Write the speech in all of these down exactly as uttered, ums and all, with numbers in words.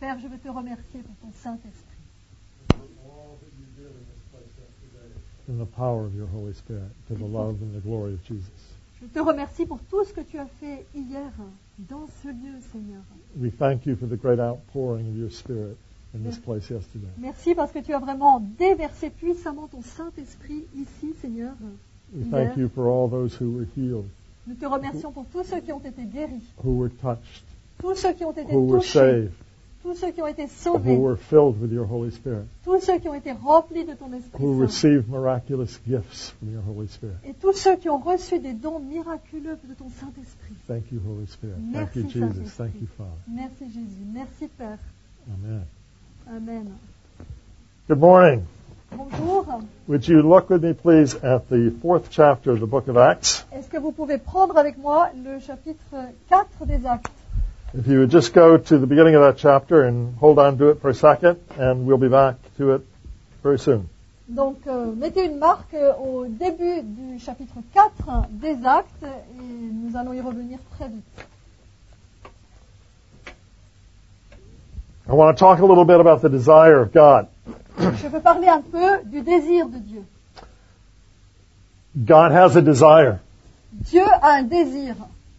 Père, je veux te remercier pour ton Saint-Esprit. In the power of your Holy Spirit, to the love and the glory of Jesus. Je te remercie pour tout ce que tu as fait hier dans ce lieu, Seigneur. We thank you for the great outpouring of your Spirit in this place yesterday. Merci parce que tu as vraiment déversé puissamment ton Saint-Esprit ici, Seigneur. We hier. thank you for all those who were healed, Nous te remercions pour tous ceux qui ont été guéris, who were touched, tous ceux qui ont été who were touchés, saved, tous ceux qui ont été who sauvés, were filled with your Holy Spirit, tous ceux qui ont été remplis de ton Esprit who Saint, received miraculous gifts from your Holy Spirit. et tous ceux qui ont reçu des dons miraculeux de ton Saint-Esprit. Thank you, Holy Spirit. Merci, Thank you, Jesus. Saint-Esprit. Thank you, Father. Merci Jésus, merci Père. Amen. Amen. Good morning. Bonjour. Would you look with me, please, at the fourth chapter of the book of Acts? Est-ce que vous pouvez prendre avec moi le chapitre quatre des Actes? If you would just go to the beginning of that chapter and hold on to it for a second, and we'll be back to it very soon. Donc, euh, mettez une marque euh, au début du chapitre quatre des Actes et nous allons y revenir très vite. I want to talk a little bit about the desire of God. Je veux parler un peu du désir de Dieu. God has a desire. Dieu a un désir.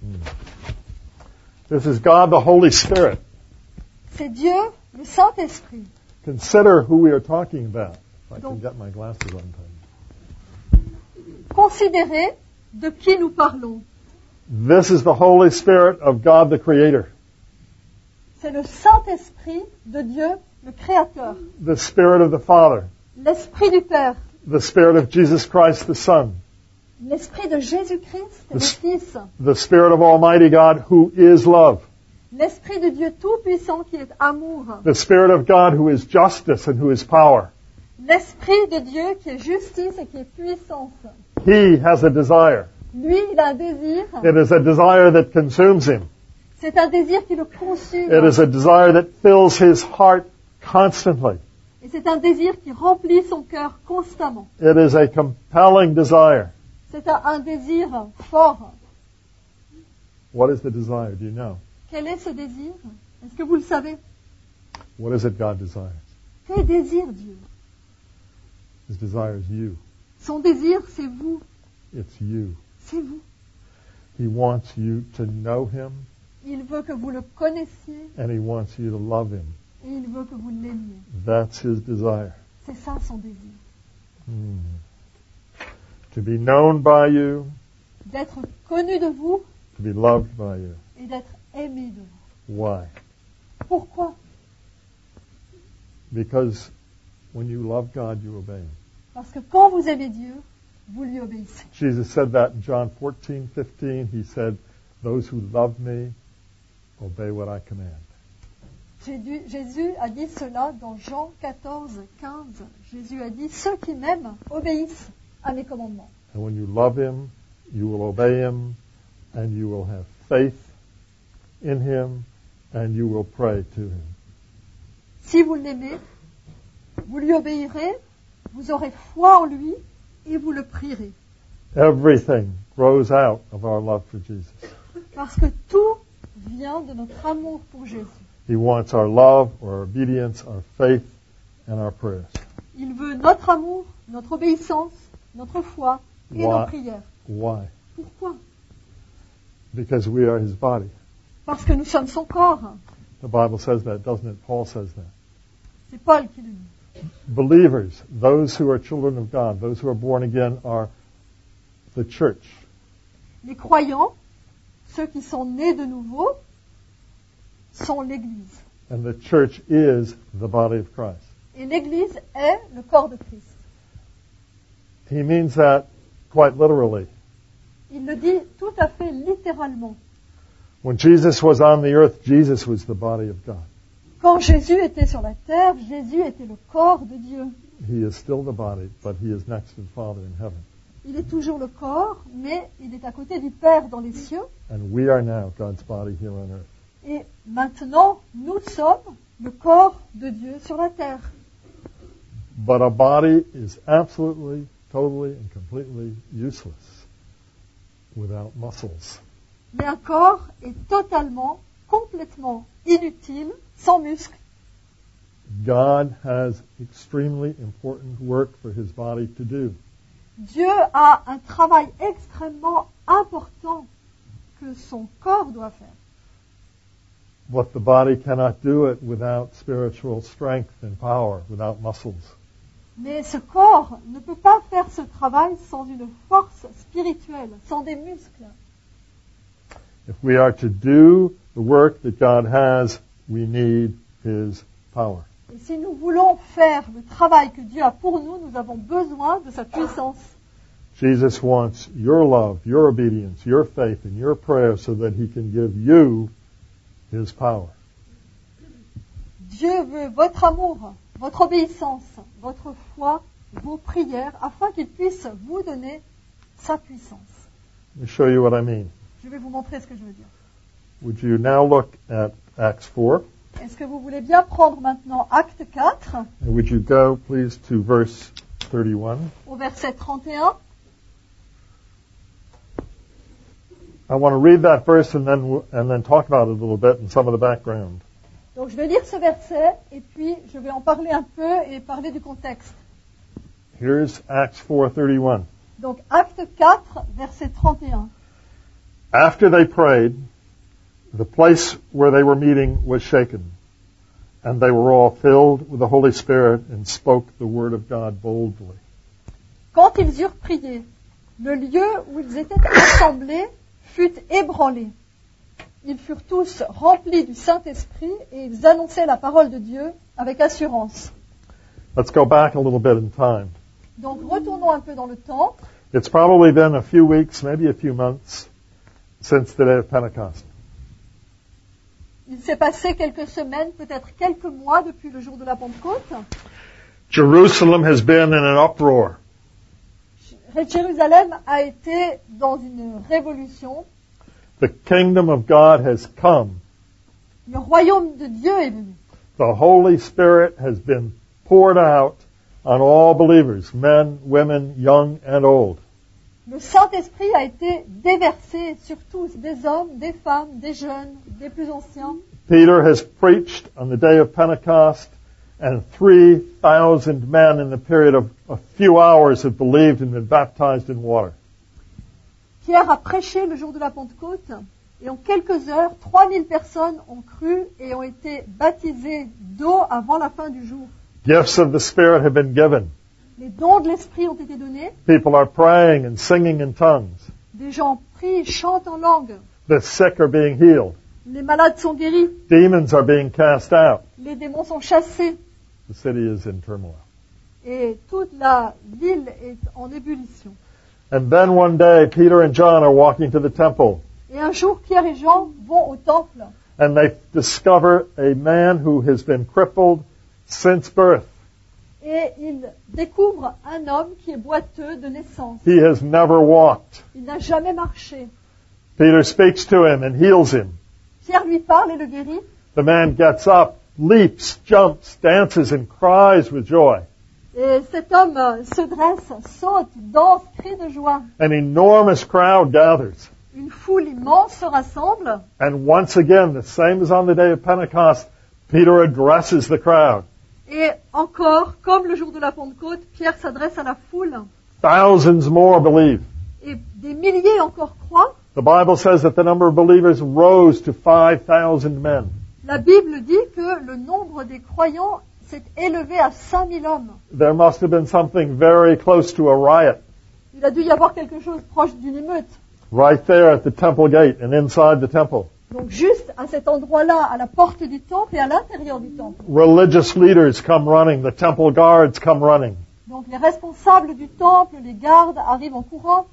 This is God, the Holy Spirit. C'est Dieu, le Saint-Esprit. Consider who we are talking about. If I can Donc- get my glasses on time. Considérez de qui nous parlons. This is the Holy Spirit of God, the Creator. C'est le Saint-Esprit de Dieu, le Créateur. The Spirit of the Father. L'Esprit du Père. The Spirit of Jesus Christ, the Son. L'Esprit de Jésus-Christ, le Fils. The Spirit of Almighty God, who is love. L'Esprit de Dieu Tout-Puissant qui est amour. The Spirit of God, who is justice and who is power. L'Esprit de Dieu qui est justice et qui est puissance. He has a desire. Lui, il a un désir. It is a desire that consumes him. C'est un désir qui le consume. It is a desire that fills his heart constantly. Et c'est un désir qui remplit son cœur constamment. It is a compelling desire. C'est un, un désir fort. What is the desire? Do you know? Quel est ce désir? Est-ce que vous le savez? What is it God desires? Que désire Dieu? His desire is you. Son désir, c'est vous. It's you. C'est vous. He wants you to know him, Il veut que vous le connaissiez and he wants you to love him. et il veut que vous l'aimiez. That's his desire. C'est ça son désir. Hmm. To be known by you, D'être connu de vous to be loved by you. et d'être aimé de vous. Why? Pourquoi? Because when you love God, you obey him. Parce que quand vous aimez Dieu, vous lui obéissez. Jesus said that in John fourteen fifteen. He said, "Those who love me obey what I command." Jésus Jésus a dit cela dans Jean quatorze quinze. Jésus a dit, ceux qui m'aiment obéissent à mes commandements. And when you love him, you will obey him, and you will have faith in him, and you will pray to him. Si vous l'aimez, vous lui obéirez, vous aurez foi en lui et vous le prierez. Everything grows out of our love for Jesus. Parce que tout vient de notre amour pour Jésus. He wants our love, our obedience, our faith, and our prayers. Il veut notre amour, notre obéissance, notre foi et Why? nos prières. Why? Pourquoi? Because we are his body. Parce que nous sommes son corps. The Bible says that, doesn't it? Paul says that. C'est Paul qui le dit. Believers, those who are children of God, those who are born again, are the church. Les croyants, ceux qui sont nés de nouveau, sont l'Église. And the church is the body of Christ. Et l'Église est le corps de Christ. He means that quite literally. Il le dit tout à fait littéralement. When Jesus was on the earth, Jesus was the body of God. Quand Jésus était sur la terre, Jésus était le corps de Dieu. He is still the body, but he is next to the Father in heaven. Il est toujours le corps, mais il est à côté du Père dans les cieux. And we are now God's body here on earth. Et maintenant, nous sommes le corps de Dieu sur la terre. But a body is absolutely, totally, and completely useless without muscles. Mais un corps est totalement, complètement inutile, sans muscles God has extremely important work for his body to do. Dieu a un travail extrêmement important que son corps doit faire. But the body cannot do it without spiritual strength and power, without muscles. Mais ce corps ne peut pas faire ce travail sans une force spirituelle, sans des muscles. If we are to do the work that God has, we need his power. Et si nous voulons faire le travail que Dieu a pour nous, nous avons besoin de sa puissance. Jesus wants your love, your obedience, your faith, and your prayer so that he can give you his power. Dieu veut votre amour, votre obéissance, votre foi, vos prières, afin qu'il puisse vous donner sa puissance. Let me show you what I mean. Je vais vous montrer ce que je veux dire. Would you now look at Acts four? Est-ce que vous voulez bien prendre maintenant Acte quatre, And would you go, please, to verse thirty-one? au verset trente et un? I want to read that verse and then and then talk about it a little bit and some of the background. Donc je vais lire ce verset et puis je vais en parler un peu et parler du contexte. Here's Acts four thirty-one. Donc Acte quatre, verset trente et un. After they prayed, the place where they were meeting was shaken, and they were all filled with the Holy Spirit and spoke the word of God boldly. Quand ils eurent prié, le lieu où ils étaient assemblés fut ébranlé. Ils furent tous remplis du Saint-Esprit et ils annonçaient la parole de Dieu avec assurance. Let's go back a little bit in time. Donc retournons un peu dans le temps. It's probably been a few weeks, maybe a few months, since the day of Pentecost. Il s'est passé quelques semaines, peut-être quelques mois depuis le jour de la Pentecôte. Jerusalem has been in an uproar. Jérusalem a été dans une révolution. The kingdom of God has come. Le royaume de Dieu est venu. The Holy Spirit has been poured out on all believers, men, women, young and old. Le Saint-Esprit a été déversé sur tous, des hommes, des femmes, des jeunes, des plus anciens. Peter has preached on the day of Pentecost, and three thousand men in the period of a few hours have believed and been baptized in water. Pierre a prêché le jour de la Pentecôte, et en quelques heures, trois mille personnes ont cru et ont été baptisées d'eau avant la fin du jour. Gifts of the Spirit have been given. Les dons de l'Esprit ont été donnés. People are praying and singing in tongues. Des gens prient, chantent en langue. The sick are being healed. Les malades sont guéris. Demons are being cast out. Les démons sont chassés. The city is in turmoil. Et toute la ville est en ébullition. And then one day, Peter and John are walking to the temple. Et un jour, Pierre et Jean vont au temple. And they discover a man who has been crippled since birth. Et ils découvrent un homme qui est boiteux de naissance. He has never walked. Il n'a jamais marché. Peter speaks to him and heals him. Pierre lui parle et le guérit. The man gets up, leaps, jumps, dances, and cries with joy. Et cet homme se dresse, saute, danse, crie de joie. An enormous crowd gathers. Une foule immense se rassemble. And once again, the same as on the day of Pentecost, Peter addresses the crowd. Et encore, comme le jour de la Pentecôte, Pierre s'adresse à la foule. Thousands more believe. Et des milliers encore croient. The Bible says that the number of believers rose to five thousand men. La Bible dit que le nombre des croyants s'est élevé à cinq mille hommes. There must have been something very close to a riot. Il a dû y avoir quelque chose proche d'une émeute. Right there at the temple gate and inside the temple. Donc juste à cet endroit-là, à la porte du temple et à l'intérieur du temple. Religious leaders come running. The temple guards come running. Donc les responsables du temple, les gardes arrivent en courant.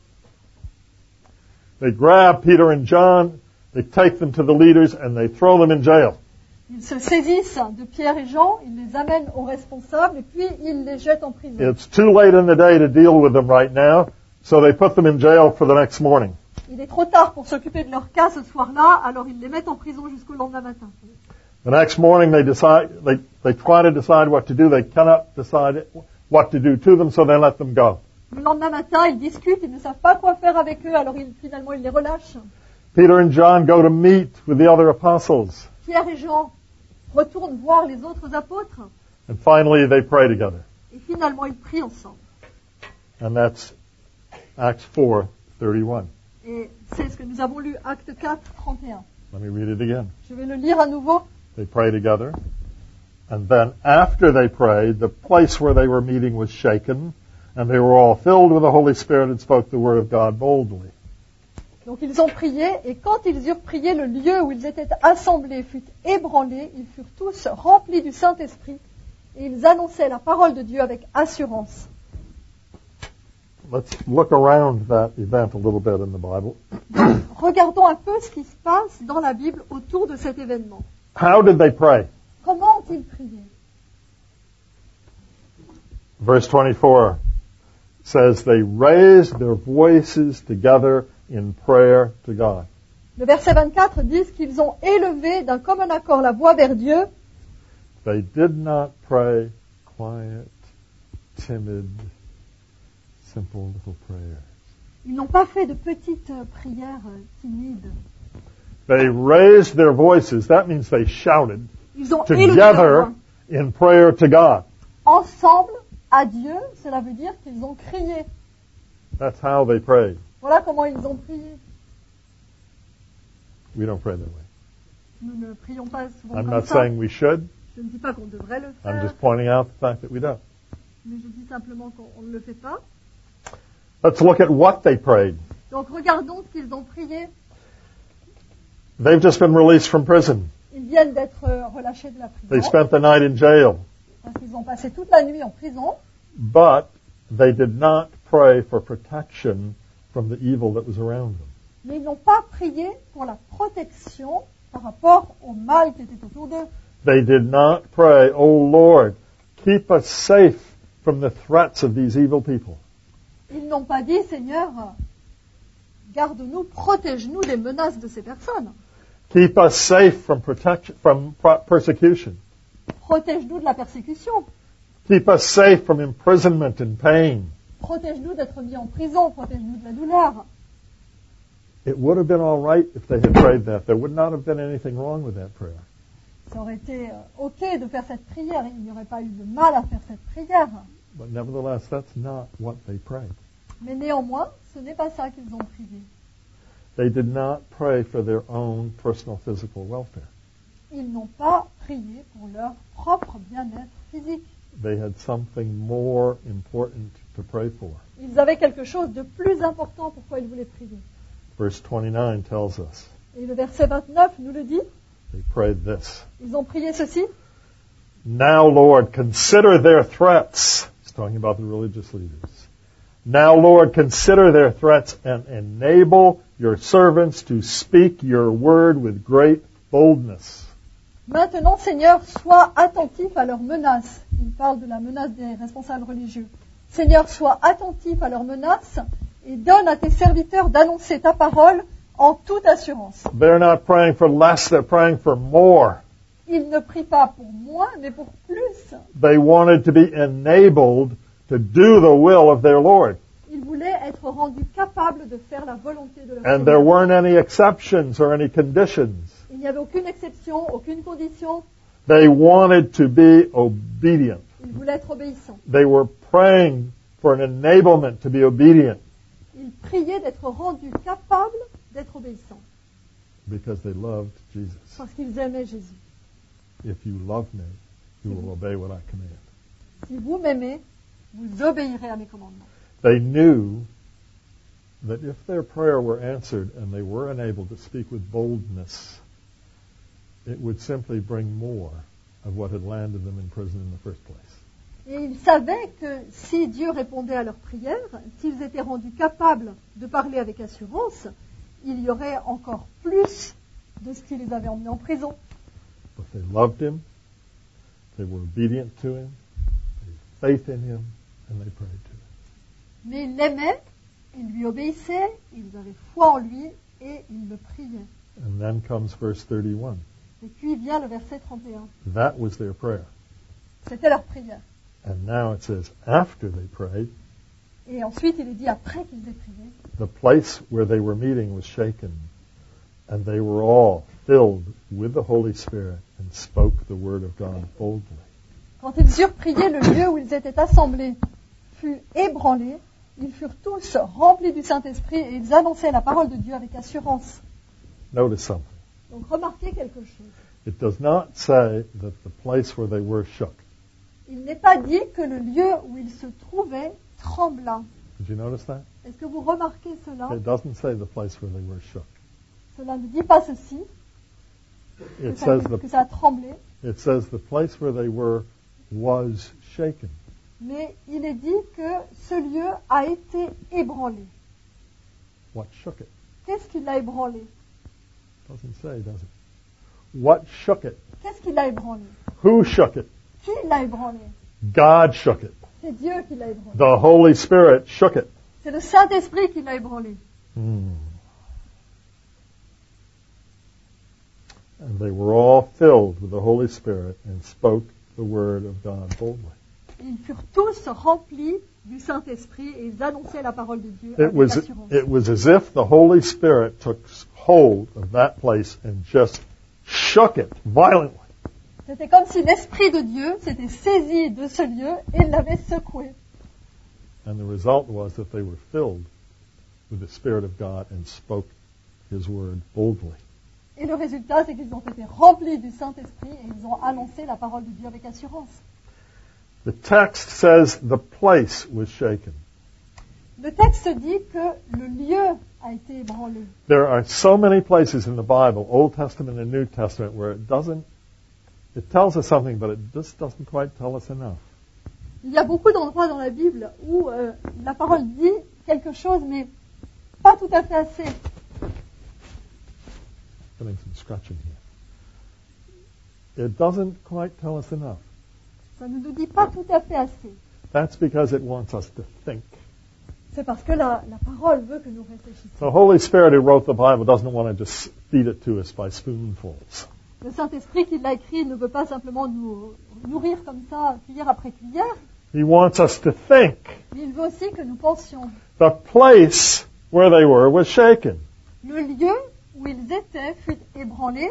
They grab Peter and John, they take them to the leaders, and they throw them in jail. Ils se saisissent de Pierre et Jean, ils les amènent aux responsables et puis ils les jettent en prison. It's too late in the day to deal with them right now, so they put them in jail for the next morning. Il est trop tard pour s'occuper de leur cas ce soir-là, alors ils les mettent en prison jusqu'au lendemain matin. The next morning they decide, they, they try to decide what to do. They cannot decide what to do to them, so they let them go. Le lendemain matin, ils discutent, ils ne savent pas quoi faire avec eux, alors ils, finalement ils les relâchent. Peter and John go to meet with the other apostles. Pierre et Jean retournent voir les autres apôtres. And finally, they pray together. Et finalement, ils prient ensemble. And that's Acts four thirty-one. Et c'est ce que nous avons lu, Acte quatre, trente et un. Let me read it again. Je vais le lire à nouveau. They pray together. And then after they prayed, the place where they were meeting was shaken, and they were all filled with the Holy Spirit and spoke the word of God boldly. Donc ils ont prié, et quand ils eurent prié, le lieu où ils étaient assemblés fut ébranlé. Ils furent tous remplis du Saint-Esprit, et ils annonçaient la parole de Dieu avec assurance. Let's look around that event a little bit in the Bible. Regardons un peu ce qui se passe dans la Bible autour de cet événement. How did they pray? Comment ont-ils prié? Verse twenty-four says they raised their voices together in prayer to God. Le verset vingt-quatre dit qu'ils ont élevé d'un commun accord la voix vers Dieu. They did not pray quiet, timid, simple little prayers. Ils n'ont pas fait de petites euh, prières euh, timides. They raised their voices. That means they shouted Ils ont élevé leur together voix in prayer to God. ensemble à Dieu. Cela veut dire qu'ils ont crié. That's how they prayed. Voilà comment ils ont prié. We don't pray that way. Nous ne prions pas souvent I'm comme not ça. saying we should. Je ne dis pas qu'on devrait le I'm faire, just pointing out the fact that we don't. mais je dis simplement qu'on ne le fait pas. Let's look at what they prayed. Donc regardons ce qu'ils ont prié. They've just been released from prison. Ils viennent d'être euh, relâchés de la They prison, spent the night in jail. parce qu'ils ont passé toute la nuit en prison, But they did not pray for protection from the evil that was around them. mais ils n'ont pas prié pour la protection par rapport au mal qui était autour d'eux. They did not pray, "Oh Lord, keep us safe from the threats of these evil people." Ils n'ont pas dit, Seigneur, garde-nous, protège-nous des menaces de ces personnes. Keep us safe from protection, from pro- persecution. Protège-nous de la persécution. Keep us safe from imprisonment and pain. Protège-nous d'être mis en prison. Protège-nous de la douleur. It would have been all right if they had prayed that. There would not have been anything wrong with that prayer. Ça aurait été euh, OK de faire cette prière. Il n'y aurait pas eu de mal à faire cette prière. But nevertheless, that's not what they prayed. Mais néanmoins, ce n'est pas ça qu'ils ont prié. They did not pray for their own personal physical welfare. Ils n'ont pas prié pour leur propre bien-être physique. They had something more important to pray for. Ils avaient quelque chose de plus important pourquoi ils voulaient prier. Verse twenty-nine tells us Et le verset vingt-neuf nous le dit. they prayed this. Ils ont prié ceci. Now, Lord, consider their threats. He's talking about the religious leaders. Now, Lord, consider their threats and enable your servants to speak your word with great boldness. Maintenant, Seigneur, sois attentif à leurs menaces. Il parle de la menace des responsables religieux. Seigneur, sois attentif à leurs menaces et donne à tes serviteurs d'annoncer ta parole en toute assurance. They're not praying for less, they're praying for more. Ils ne prient pas pour moins, mais pour plus. They wanted to be enabled to do the will of their Lord. Ils voulaient être rendus capables de faire la volonté de leur And there Seigneur. weren't any exceptions or any conditions. Il n'y avait aucune exception, aucune condition. They wanted to be obedient. Ils voulaient être obéissants. They were praying for an enablement to be obedient Ils priaient d'être rendus capables d'être obéissants because they loved Jesus. parce qu'ils aimaient Jésus. If you love me, you will obey what I command. Si vous m'aimez, vous obéirez à mes commandements. They knew that if their prayer were answered and they were enabled to speak with boldness, it would simply bring more of what had landed them in prison in the first place. Et ils savaient que si Dieu répondait à leurs prières, s'ils étaient rendus capables de parler avec assurance, il y aurait encore plus de ce qui les avait emmenés en prison. But they loved him, they were obedient to him, they had faith in him, and they prayed to him. Mais ils l'aimaient, ils lui obéissaient, ils avaient foi en lui et ils le priaient. And then comes verse thirty-one. Et puis vient le verset trente et un. That was their prayer. C'était leur prière. And now it says, after they prayed, Et ensuite, il est dit après qu'ils aient prié, the place where they were meeting was shaken, and they were all filled with the Holy Spirit and spoke the word of God boldly. Quand ils eurent prié, le lieu où ils étaient assemblés fut ébranlé. Ils furent tous remplis du Saint-Esprit et ils annonçaient la parole de Dieu avec assurance. Notice something. Donc remarquez quelque chose. It does not say that the place where they were shook. Il n'est pas dit que le lieu où ils se trouvaient trembla. Did you notice that? Est-ce que vous remarquez cela? It doesn't say the place where they were shook. Cela ne dit pas ceci, que It ça, says que the ça a tremblé, it says the place where they were was shaken. mais il est dit que ce lieu a été ébranlé. What shook it? Qu'est-ce qui l'a ébranlé? Doesn't say, does it? What shook it? Qu'est-ce qui l'a ébranlé? Who shook it? Qui l'a ébranlé? God shook it. C'est Dieu qui l'a ébranlé. The Holy Spirit shook it. C'est le Saint-Esprit qui l'a ébranlé. Hmm. And they were all filled with the Holy Spirit and spoke the word of God boldly. Ils furent tous remplis du Saint-Esprit et ils annonçaient la parole de Dieu It avec was, assurance. it was as if the Holy Spirit took hold of that place and just shook it violently. C'était comme si l'Esprit de Dieu s'était saisi de ce lieu et l'avait secoué. And the result was that they were filled with the Spirit of God and spoke His word boldly. Et le résultat, c'est qu'ils ont été remplis du Saint-Esprit et ils ont annoncé la parole de Dieu avec assurance. The text says the place was shaken. Le texte dit que le lieu a été ébranlé. There are so many places in the Bible, Old Testament and New Testament, where it doesn't, it tells us something, but it just doesn't quite tell us enough. Il y a beaucoup d'endroits dans la Bible où euh, la parole dit quelque chose, mais pas tout à fait assez. Getting some scratching here. It doesn't quite tell us enough. Ça ne nous dit pas tout à fait assez. That's because it wants us to think. C'est parce que la, la parole veut que nous réfléchissions. The Holy Spirit who wrote the Bible doesn't want to just feed it to us by spoonfuls. Le Saint-Esprit qui l'a écrit ne veut pas simplement nous nourrir comme ça, cuillère après cuillère, He wants us to think. mais il veut aussi que nous pensions. The place where they were was shaken. Le lieu où ils étaient fut ébranlé.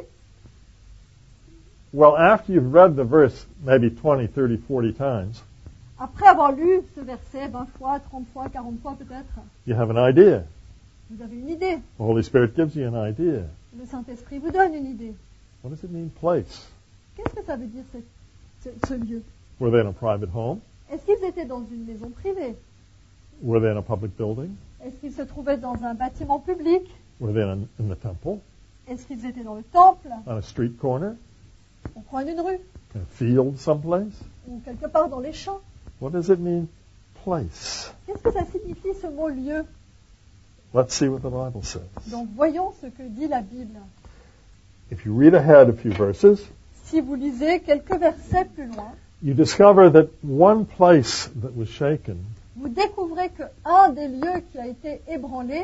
Well, after you've read the verse maybe twenty, thirty, forty times, Après avoir lu ce verset vingt fois, trente fois, quarante fois peut-être, you have an idea. vous avez une idée. The Holy Spirit gives you an idea. Le Saint-Esprit vous donne une idée. What does it mean, place? Qu'est-ce que ça veut dire cette- ce, ce lieu? Were they in a private home? Est-ce qu'ils étaient dans une maison privée? Were they in a public building? Est-ce qu'ils se trouvaient dans un bâtiment public? Were they in, in the temple? Est-ce qu'ils étaient dans le temple, On a street corner? au coin d'une rue, In a field someplace? ou quelque part dans les champs? What does it mean, place? Qu'est-ce que ça signifie ce mot lieu? Let's see what the Bible says. Donc voyons ce que dit la Bible. If you read ahead a few verses, Si vous lisez quelques versets plus loin, you discover that one place that was shaken vous découvrez que un des lieux qui a été ébranlé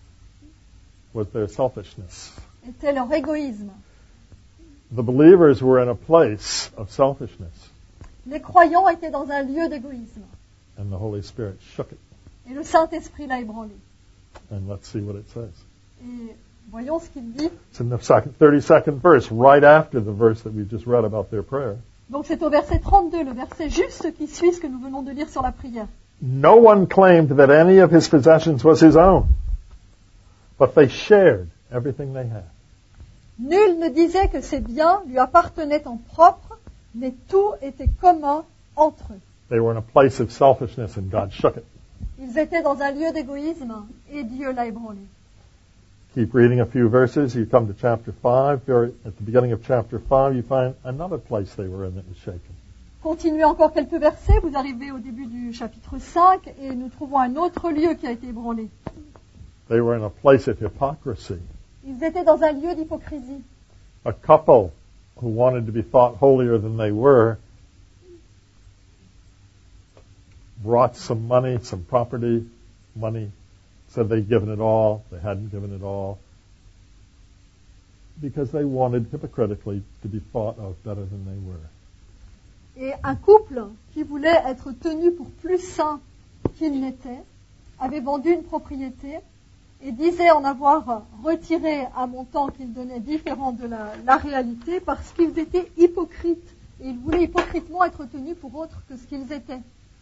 was their selfishness. était leur égoïsme. The believers were in a place of selfishness, Les croyants étaient dans un lieu d'égoïsme. and the Holy Spirit shook it. Et le Saint-Esprit l'a ébranlé. And let's see what it says. Et voyons ce qu'il dit. It's in the second, thirty-second verse, right after the verse that we just read about their prayer. Donc c'est au verset trente-deux, le verset juste qui suit ce que nous venons de lire sur la prière. No one claimed that any of his possessions was his own, but they shared everything they had. Nul ne disait que ses biens lui appartenaient en propre, mais tout était commun entre eux. They were in a place of selfishness, and God shook it. Ils étaient dans un lieu d'égoïsme et Dieu l'a ébranlé. Keep reading a few verses. You come to chapter five. Very, at the beginning of chapter five, you find another place they were in that was shaken. Continuez encore quelques versets, vous arrivez au début du chapitre cinq et nous trouvons un autre lieu qui a été ébranlé. They were in a place of hypocrisy. Ils étaient dans un lieu d'hypocrisie. A couple who wanted to be thought holier than they were brought some money, some property, money, said they'd given it all, they hadn't given it all, because they wanted hypocritically to be thought of better than they were. Et un couple qui voulait être tenu pour plus saint qu'il n'était avait vendu une propriété et disait en avoir retiré un montant qu'il donnait différent de la, la réalité parce qu'ils étaient hypocrites Et ils voulaient hypocritement être tenus pour autres que ce qu'ils étaient.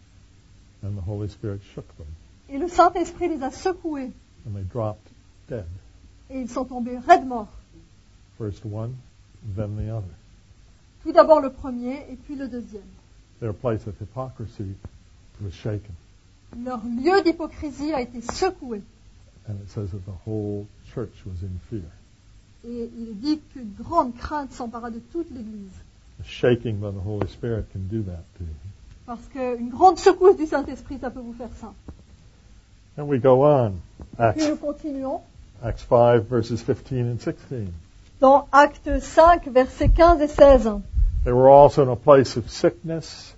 And the Holy Spirit shook them, Et le Saint-Esprit les a secoués. and they dropped dead. Et ils sont tombés raides morts. First one, then the other. Tout d'abord le premier et puis le deuxième. Their place of hypocrisy was shaken. Leur lieu d'hypocrisie a été secoué. And it says that the whole church was in fear. Et il est dit qu'une grande crainte s'empara de toute l'Église. The shaking by the Holy Spirit can do that to you. Parce qu'une grande secousse du Saint-Esprit, ça peut vous faire ça. And we go on. Puis Acts, nous continuons. Acts five, verses fifteen and sixteen. Dans Actes cinq, versets quinze et seize. They were also in a place of sickness.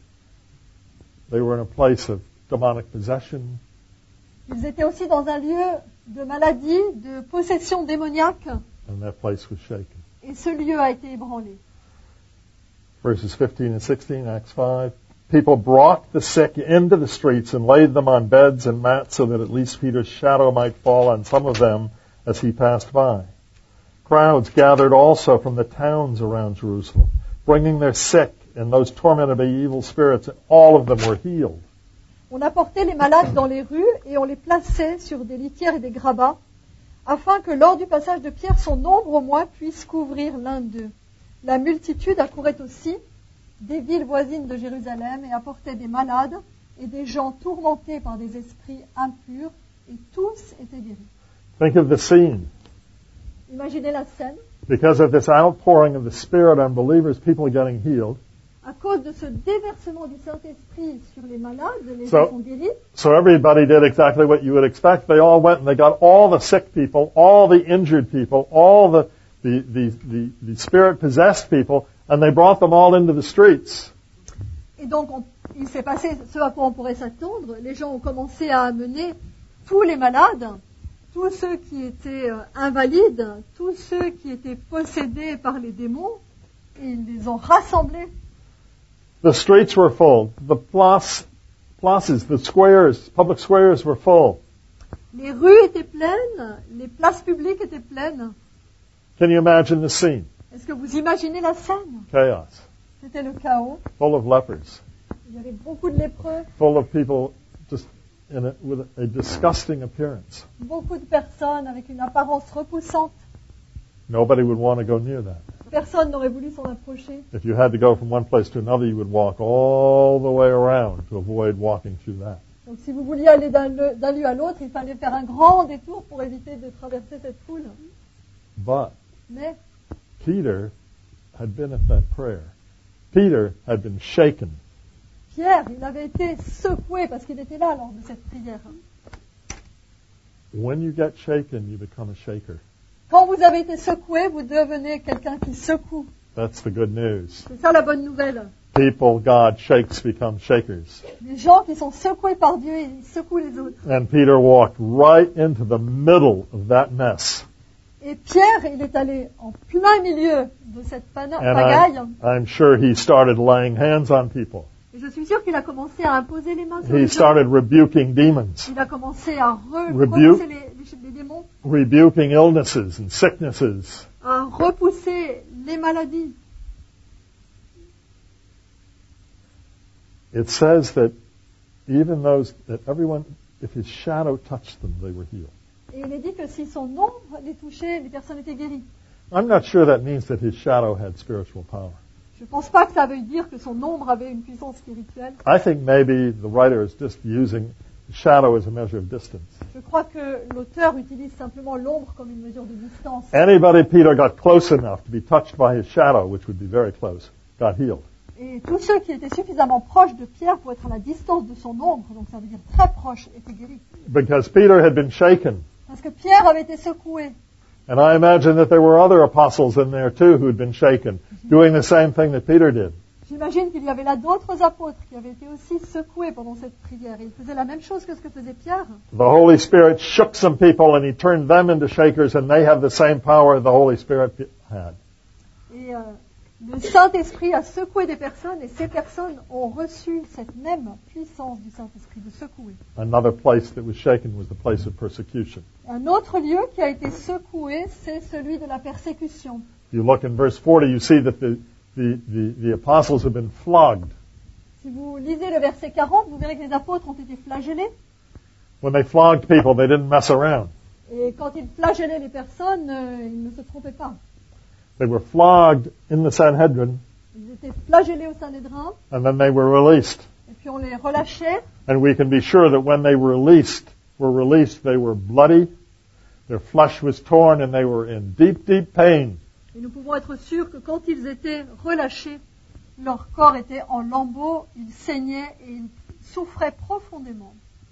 They were in a place of demonic possession. Ils étaient aussi dans un lieu de maladie, de possession démoniaque. And that place was shaken. Et ce lieu a été ébranlé. Verses fifteen and sixteen, Acts five. People brought the sick into the streets and laid them on beds and mats so that at least Peter's shadow might fall on some of them as he passed by. Crowds gathered also from the towns around Jerusalem, bringing their sick and those tormented by evil spirits, and all of them were healed. On apportait les malades dans les rues et on les plaçait sur des litières et des grabats, afin que lors du passage de Pierre, son ombre au moins puisse couvrir l'un d'eux. La multitude accourait aussi des villes voisines de Jérusalem et apportait des malades et des gens tourmentés par des esprits impurs, et tous étaient guéris. Think of the scene. Imaginez la scène. Because of this outpouring of the Spirit on believers, people are getting healed. À cause de ce déversement du Saint-Esprit sur les malades, les So- gens sont guéris. So everybody did exactly what you would expect. They all went and they got all the sick people, all the injured people, all the, the, the, the, the spirit-possessed people, and they brought them all into the streets. Et donc, on- il s'est passé ce à quoi on pourrait s'attendre. Les gens ont commencé à amener tous les malades, tous ceux qui étaient euh, invalides, tous ceux qui étaient possédés par les démons, et ils les ont rassemblés. The streets were full. The place, places, the squares, public squares were full. Les rues étaient pleines, les places publiques étaient pleines. Can you imagine the scene? Est-ce que vous imaginez la scène? Chaos. C'était le chaos. Full of lepers. Il y avait beaucoup de lépreux, Full of people just in a, with a disgusting appearance. beaucoup de personnes avec une apparence repoussante. Nobody would want to go near that. Personne n'aurait voulu s'en approcher. If you had to go from one place to another, you would walk all the way around to avoid walking through that. Donc si vous vouliez aller d'un lieu, d'un lieu à l'autre, il fallait faire un grand détour pour éviter de traverser cette foule. But Mais Peter had been at that prayer. Peter had been shaken. Pierre, il avait été secoué parce qu'il était là lors de cette prière. When you get shaken, you become a shaker. Quand vous avez été secoué, vous devenez quelqu'un qui secoue. That's the good news. C'est ça la bonne nouvelle. People God shakes become shakers. Les gens qui sont secoués par Dieu, ils secouent les autres. And Peter walked right into the middle of that mess. Et Pierre, il est allé en plein milieu de cette pana- And pagaille. I'm, I'm sure he started laying hands on people. Et je suis sûre qu'il a commencé à imposer les mains sur les He gens. started rebuking demons, Il a commencé à re- Rebuke. repousser les, les- les démons, rebuking illnesses and sicknesses. à repousser les maladies. It says that even those, that everyone, if his shadow touched them, they were healed. Et il est dit que si son ombre les touchait, les personnes étaient guéries. I'm not sure that means that his shadow had spiritual power. Je ne pense pas que ça veut dire que son ombre avait une puissance spirituelle. I think maybe the writer is just using shadow as a measure of distance. Je crois que l'auteur utilise simplement l'ombre comme une mesure de distance. Anybody Peter got close enough to be touched by his shadow, which would be very close, got healed. Et tous ceux qui étaient suffisamment proches de Pierre pour être à la distance de son ombre, donc ça veut dire très proches, étaient guéris. Because Peter had been shaken. Parce que Pierre avait été secoué. And I imagine that there were other apostles in there too who had been shaken, doing the same thing that Peter did. J'imagine qu'il y avait là d'autres apôtres qui avaient été aussi secoués pendant cette prière. Ils faisaient la même chose que ce que faisait Pierre. The Holy Spirit shook some people and he turned them into shakers, and they have the same power the Holy Spirit had. Et euh, le Saint-Esprit a secoué des personnes et ces personnes ont reçu cette même puissance du Saint-Esprit de secouer. Another place that was shaken was the place of persecution. Un autre lieu qui a été secoué, c'est celui de la persécution. You look in verse forty, you see that the, the, the, the apostles have been flogged. Si vous lisez le verset quarante, vous verrez que les apôtres ont été flagellés. When they flogged people, they didn't mess around. Et quand ils flagellaient les personnes, euh, ils ne se trompaient pas. They were flogged in the Sanhedrin, Ils étaient flagellés au Sanhédrin, and then they were released. et puis on les relâchait. And we can be sure that when they were released, were released, they were bloody, their flesh was torn, and they were in deep, deep pain. Et nous pouvons être sûrs que quand ils étaient relâchés, leur corps était en lambeaux, ils saignaient et ils souffraient profondément.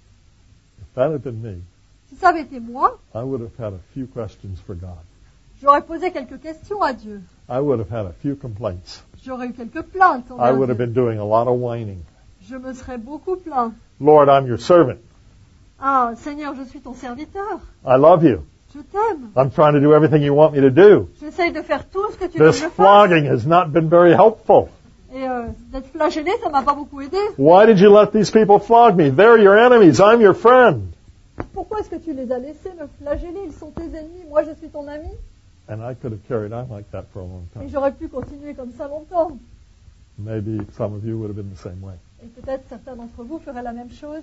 If that had been me, Si ça avait été moi, I would have had a few questions for God. j'aurais posé quelques questions à Dieu. I would have had a few complaints. J'aurais eu quelques plaintes I envers would have Dieu. been doing a lot of whining. Je me serais beaucoup plaint. Lord, I'm your servant. Ah, Seigneur, je suis ton serviteur. I love you. Je t'aime. I'm trying to do everything you want me to do. J'essaye de faire tout ce que tu veux que This je fasse. flogging has not been very helpful. Et euh, d'être flagellé, ça m'a pas beaucoup aidé. Why did you let these people flog me? They're your enemies. I'm your friend. Pourquoi est-ce que tu les as laissés me flageller? Ils sont tes ennemis. Moi, je suis ton ami. And I could have carried on like that for a long Et time. j'aurais pu continuer comme ça longtemps. Maybe some of you would have been the same way. Et peut-être certains d'entre vous feraient la même chose.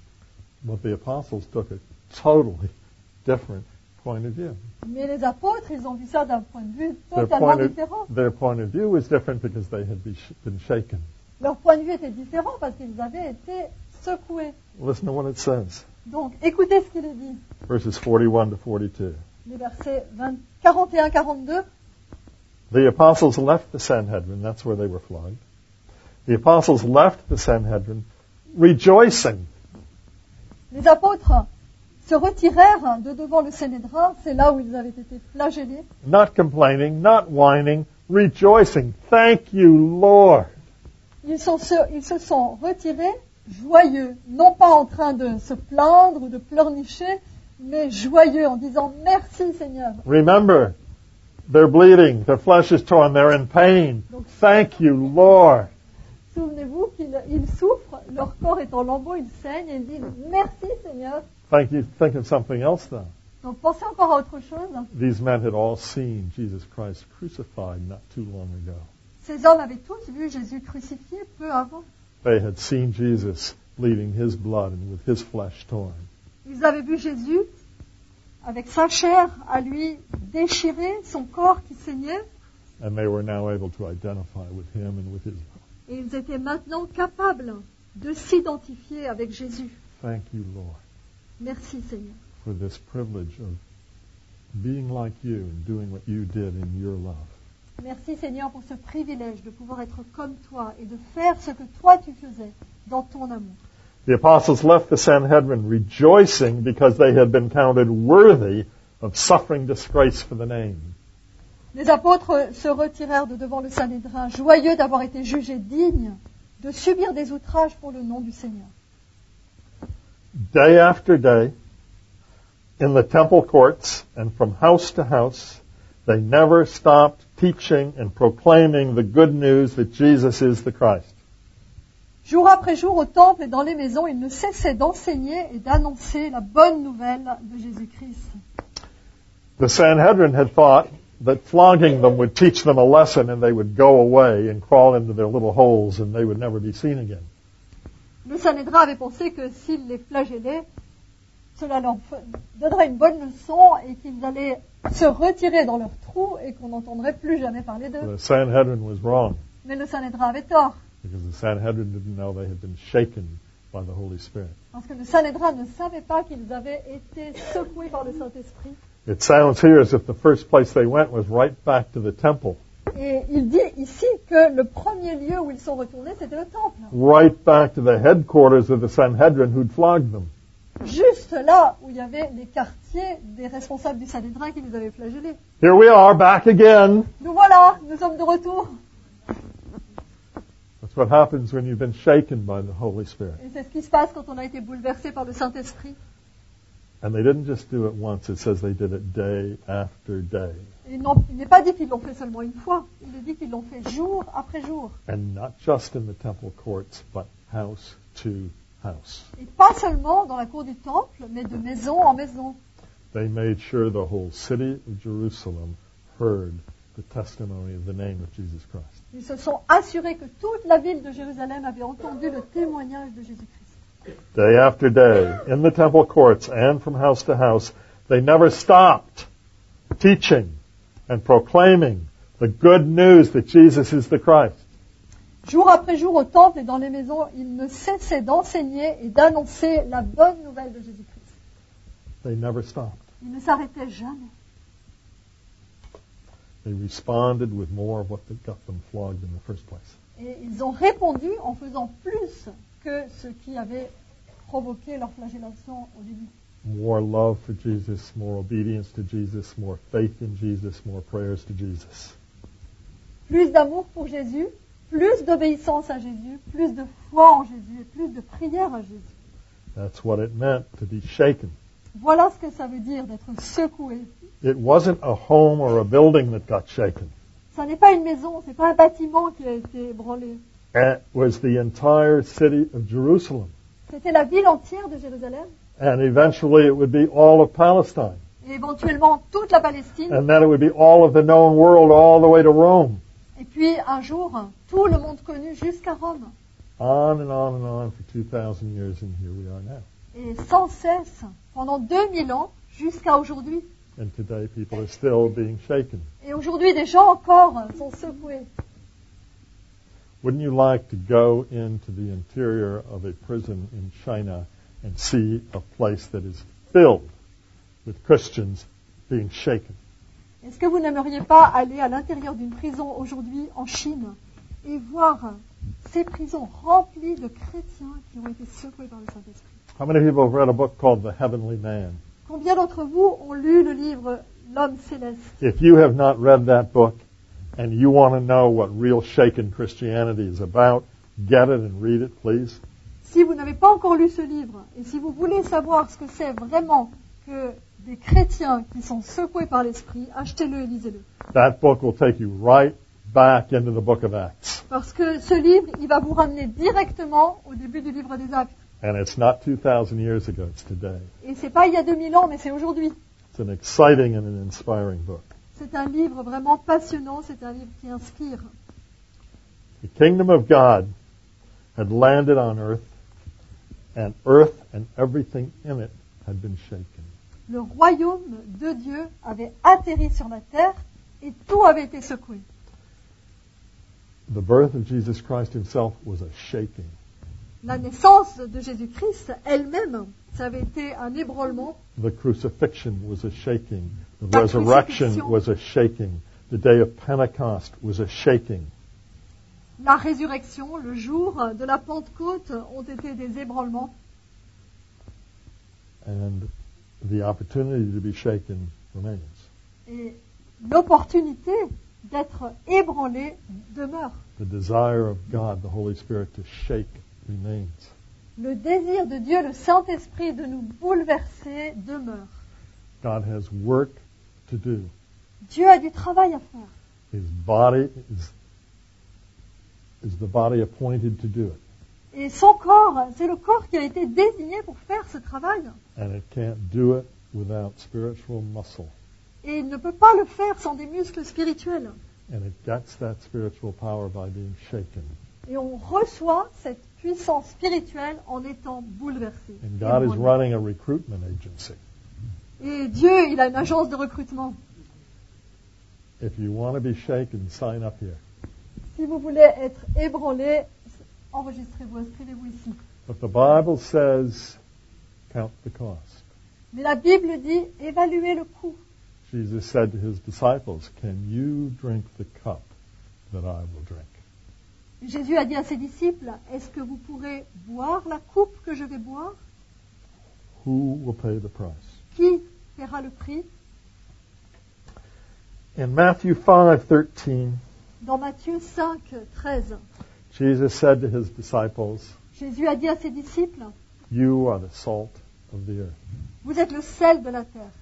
But the apostles took a totally different point of view. Mais les apôtres, ils ont vu ça d'un point de vue Their totalement point of, différent. their point of view was different because they had be sh- been shaken. Leur point de vue était différent parce qu'ils avaient été secoués. Listen to what it says. Donc, écoutez ce qu'il est dit. Verses forty-one to forty-two. Les versets vingt, quarante et un à quarante-deux. The apostles left the Sanhedrin. That's where they were flogged. The apostles left the Sanhedrin rejoicing. Les apôtres se retirèrent de devant le Sanhédrin, c'est là où ils avaient été flagellés. Not complaining, not whining, rejoicing. Thank you, Lord. Ils, sont se, ils se sont retirés joyeux, non pas en train de se plaindre ou de pleurnicher, mais joyeux en disant merci Seigneur. Remember, they're bleeding, their flesh is torn, they're in pain. Thank you, Lord. Souvenez-vous qu'ils ils souffrent, leur corps est en lambeaux, ils saignent et ils disent merci Seigneur. Thank you. Think of something else though. Donc pensez encore à autre chose. These men had all seen Jesus Christ crucified not too long ago. Ces hommes avaient tous vu Jésus crucifié peu avant. They had seen Jesus bleeding his blood and with his flesh torn. Ils avaient vu Jésus avec sa chair à lui déchirée, son corps qui saignait, And they were now able to identify with him and with his blood. et ils étaient maintenant capables de s'identifier avec Jésus. Thank you, Lord, Merci Seigneur. for this privilege of being like you and doing what you did in your love. Merci Seigneur pour ce privilège de pouvoir être comme toi et de faire ce que toi tu faisais dans ton amour. The apostles left the Sanhedrin rejoicing because they had been counted worthy of suffering disgrace for the name. Les apôtres se retirèrent de devant le Sanhédrin, joyeux d'avoir été jugés dignes de subir des outrages pour le nom du Seigneur. Day after day, in the temple courts and from house to house, they never stopped teaching and proclaiming the good news that Jesus is the Christ. Jour après jour, au temple et dans les maisons, ils ne cessaient d'enseigner et d'annoncer la bonne nouvelle de Jésus-Christ. The Sanhedrin had thought that flogging them would teach them a lesson and they would go away and crawl into their little holes and they would never be seen again. Le Sanhédrin avait pensé que s'ils les flagellaient, cela leur donnerait une bonne leçon et qu'ils allaient se retirer dans leur trou et qu'on n'entendrait plus jamais parler d'eux. The Sanhedrin was wrong Mais le Sanhédrin avait tort, because the Sanhedrin didn't know they had been shaken by the Holy Spirit. parce que le Sanhédrin ne savait pas qu'ils avaient été secoués par le Saint-Esprit. It sounds here as if the first place they went was right back to the temple, Et il dit ici que le premier lieu où ils sont retournés, c'était le temple. right back to the headquarters of the Sanhedrin who'd flogged them. Juste là où il y avait les quartiers des responsables du Sanhédrin qui les avaient flagellés. Here we are, back again. Nous voilà, nous sommes de retour. That's what happens when you've been shaken by the Holy Spirit. Et c'est ce qui se passe quand on a été bouleversé par le Saint-Esprit. And they didn't just do it once, it says they did it day after day. Et non, il n'est pas dit qu'ils l'ont fait seulement une fois, il est dit qu'ils l'ont fait jour après jour. And not just in the temple courts, but house to house. Et pas seulement dans la cour du temple, mais de maison en maison. They made sure the whole city of Jerusalem heard the testimony of the name of Jesus Christ. Ils se sont assurés que toute la ville de Jérusalem avait entendu le témoignage de Jésus-Christ. Day after day, in the temple courts and from house to house, they never stopped teaching and proclaiming the good news that Jesus is the Christ. Jour après jour au temple et dans les maisons, ils ne cessaient d'enseigner et d'annoncer la bonne nouvelle de Jésus-Christ. They never stopped. Ils ne s'arrêtaient jamais. They responded with more of what that got them flogged in the first place. Et ils ont répondu en faisant plus que ce qui avait provoqué leur flagellation au début. More love for Jesus, more obedience to Jesus, more faith in Jesus, more prayers to Jesus. Plus d'amour pour Jésus, plus d'obéissance à Jésus, plus de foi en Jésus et plus de prière à Jésus. That's what it meant to be shaken. Voilà ce que ça veut dire d'être secoué. It wasn't a home or a building that got shaken. Ça n'est pas une maison, c'est pas un bâtiment qui a été ébranlé. It was the entire city of Jerusalem. C'était la ville entière de Jérusalem And eventually it would be all of Palestine. et éventuellement toute la Palestine. And then it would be all of the known world all the way to Rome. Et puis un jour, tout le monde connu jusqu'à Rome. On and on and on for two thousand years, and here we are now. Et sans cesse, pendant deux mille ans, jusqu'à aujourd'hui. And today people are still being shaken. Et aujourd'hui, des gens encore sont secoués. Wouldn't you like to go into the interior of a prison in China and see a place that is filled with Christians being shaken? Est-ce que vous n'aimeriez pas aller à l'intérieur d'une prison aujourd'hui en Chine et voir ces prisons remplies de chrétiens qui ont été secoués par le Saint-Esprit? How many people have read a book called The Heavenly Man? Combien d'entre vous ont lu le livre L'Homme céleste? If you have not read that book and you want to know what real shaken Christianity is about, get it and read it, please. Si vous n'avez pas encore lu ce livre et si vous voulez savoir ce que c'est vraiment que des chrétiens qui sont secoués par l'Esprit, achetez-le et lisez-le. That book will take you right back into the book of Acts. Parce que ce livre, il va vous ramener directement au début du livre des Actes. And it's not two thousand years ago, it's today. Et c'est pas il y a deux mille ans, mais c'est aujourd'hui. It's an exciting and an inspiring book. C'est un livre vraiment passionnant, c'est un livre qui inspire. The kingdom of God had landed on earth, and earth and everything in it had been shaken. Le royaume de Dieu avait atterri sur la terre et tout avait été secoué. The birth of Jesus Christ himself was a shaking. La naissance de Jésus-Christ elle-même, ça avait été un ébranlement. The crucifixion was a shaking. The La resurrection crucifixion. was a shaking. The day of Pentecost was a shaking. La résurrection, le jour de la Pentecôte ont été des ébranlements. And the opportunity to be shaken remains. Et l'opportunité d'être ébranlé demeure. The desire of God, the Holy Spirit, to shake remains. Le désir de Dieu, le Saint-Esprit, de nous bouleverser demeure. God has work to do. Dieu a du travail à faire. His body is, is the body appointed to do it. Et son corps, c'est le corps qui a été désigné pour faire ce travail. And it can't do it without spiritual muscle. Et il ne peut pas le faire sans des muscles spirituels. And it gets that spiritual power by being shaken. Et on reçoit cette puissance spirituelle en étant bouleversé. And God is ébranlé. running a recruitment agency. Et Dieu, il a une agence de recrutement. If you want to be shaken, sign up here. Si vous voulez être ébranlé, enregistrez-vous, inscrivez-vous ici. But the Bible says, count the cost. Mais la Bible dit, évaluez le coût. Jesus said to his disciples, can you drink the cup that I will drink? Jésus a dit à ses disciples, est-ce que vous pourrez boire la coupe que je vais boire? Who will pay the price? Qui paiera le prix? In Matthew five thirteen, Dans Matthieu cinq, treize, Jesus said to his disciples, Jésus a dit à ses disciples, you are the salt of the earth. vous êtes le sel de la terre.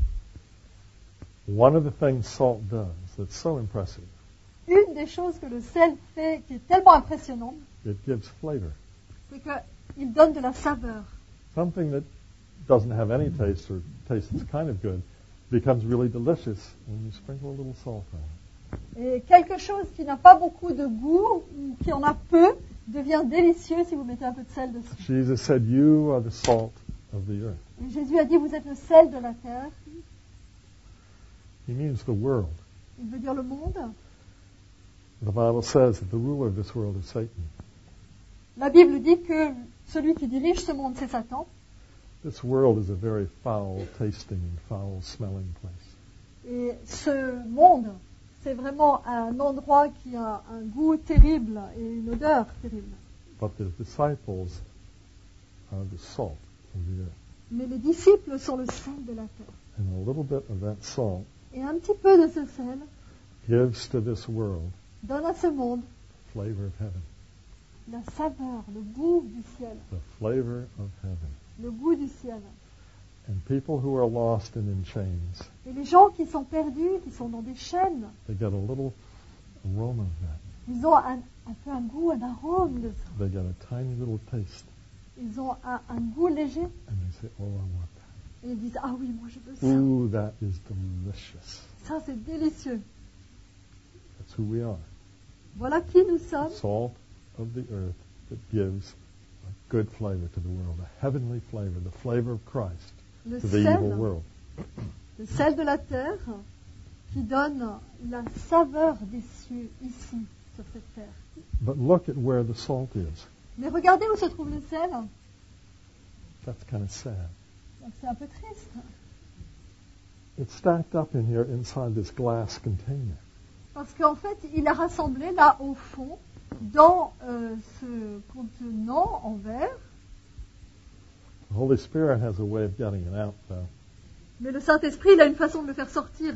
One of the things salt does that's so impressive, Une des choses que le sel fait qui est tellement impressionnante, it gives flavor. c'est qu'il donne de la saveur. Something that doesn't have any taste or tastes kind of good becomes really delicious when you sprinkle a little salt on it. Et quelque chose qui n'a pas beaucoup de goût, ou qui en a peu, devient délicieux si vous mettez un peu de sel dessus. Jesus said, "You are the salt of the earth." Et Jésus a dit, vous êtes le sel de la terre. He means the world. Il veut dire le monde. The Bible says that the ruler of this world is Satan. La Bible dit que celui qui dirige ce monde, c'est Satan. This world is a very foul-tasting and foul-smelling place. Et ce monde, c'est vraiment un endroit qui a un goût terrible et une odeur terrible. But the disciples are the salt of the earth. Mais les disciples sont le sel de la terre. And a little bit of that salt Et un petit peu de ce sel gives to this world donne à ce monde the flavor of heaven. la saveur, le goût du ciel. The flavor of heaven. Le goût du ciel. And people who are lost and in chains, Et les gens qui sont perdus, qui sont dans des chaînes, they get a little aroma of that. ils ont un, un peu un goût, un arôme de ça. They get a tiny little taste. Ils ont un, un goût léger. And they say, "Oh, I want that. Et ils disent, ah oui, moi je veux ça. Ooh, that is delicious." Ça c'est délicieux. That's who we are. Voilà qui nous sommes. Salt of the earth that gives a good flavor to the world, a heavenly flavor, the flavor of Christ Le to the evil sel, world. le sel de la terre qui donne la saveur des cieux ici, sur cette terre. But look at where the salt is. Mais regardez où se trouve le sel. That's kind of sad. Donc c'est un peu triste. It's stacked up in here inside this glass container. Parce qu'en fait, il est rassemblé là au fond, dans euh, ce contenant en verre. The Holy Spirit has a way of getting it out, though. Mais le Saint-Esprit, il a une façon de le faire sortir.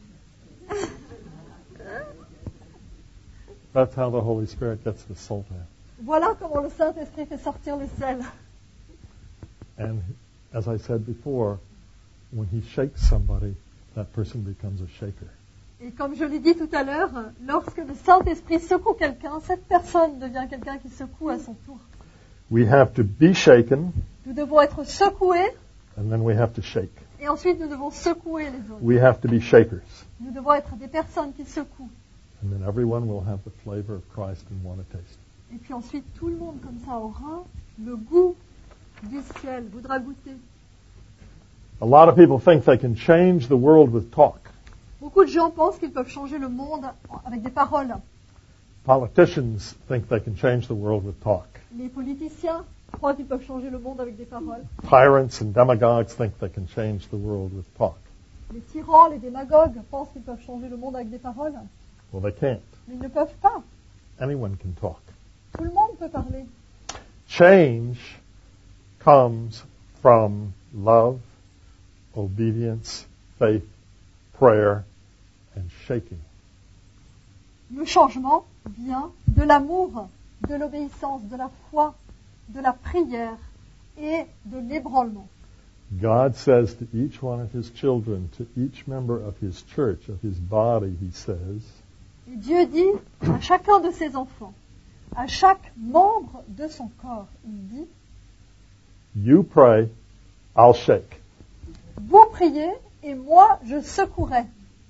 That's how the Holy Spirit gets the salt out. Voilà comment le Saint-Esprit fait sortir le sel. And as I said before, when he shakes somebody, that person becomes a shaker. Et comme je l'ai dit tout à l'heure, lorsque le Saint-Esprit secoue quelqu'un, cette personne devient quelqu'un qui secoue à son tour. We have to be shaken, Nous devons être secoués, and then we have to shake. et ensuite nous devons secouer les autres. We have to be shakers. Nous devons être des personnes qui secouent. And then everyone will have the flavor of Christ and want to taste. Et puis ensuite, tout le monde comme ça aura le goût du ciel, voudra goûter. A lot of people think they can change the world with talk. Beaucoup de gens pensent qu'ils peuvent changer le monde avec des paroles. Politicians think they can change the world with talk. Les politiciens croient qu'ils peuvent changer le monde avec des paroles. Tyrants and demagogues think they can change the world with talk. Les tyrans, les démagogues pensent qu'ils peuvent changer le monde avec des paroles. Well, they can't. Mais ils ne peuvent pas. Anyone can talk. Tout le monde peut parler. Change comes from love, obedience, faith, prayer, and shaking. Le changement vient de l'amour, de l'obéissance, de la foi, de la prière et de l'ébranlement. God says to each one of his children, to each member of his church, of his body, he says, Et Dieu dit à chacun de ses enfants, à chaque membre de son corps, il dit, you pray, I'll shake. vous priez et moi je secouerai.